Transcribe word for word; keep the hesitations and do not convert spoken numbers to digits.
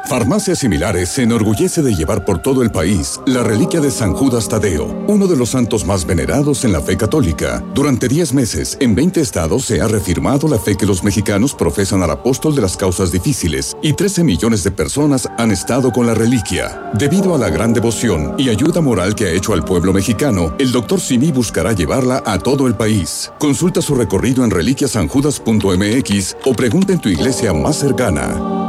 Farmacias Similares se enorgullece de llevar por todo el país la reliquia de San Judas Tadeo, uno de los santos más venerados en la fe católica. Durante diez meses, en veinte estados se ha reafirmado la fe que los mexicanos profesan al apóstol de las causas difíciles y trece millones de personas han estado con la reliquia. Debido a la gran devoción y ayuda moral que ha hecho al pueblo mexicano, el doctor Simi buscará llevarla a todo el país. Consulta su recorrido en reliquias san judas punto m x o pregunta en tu iglesia más cercana.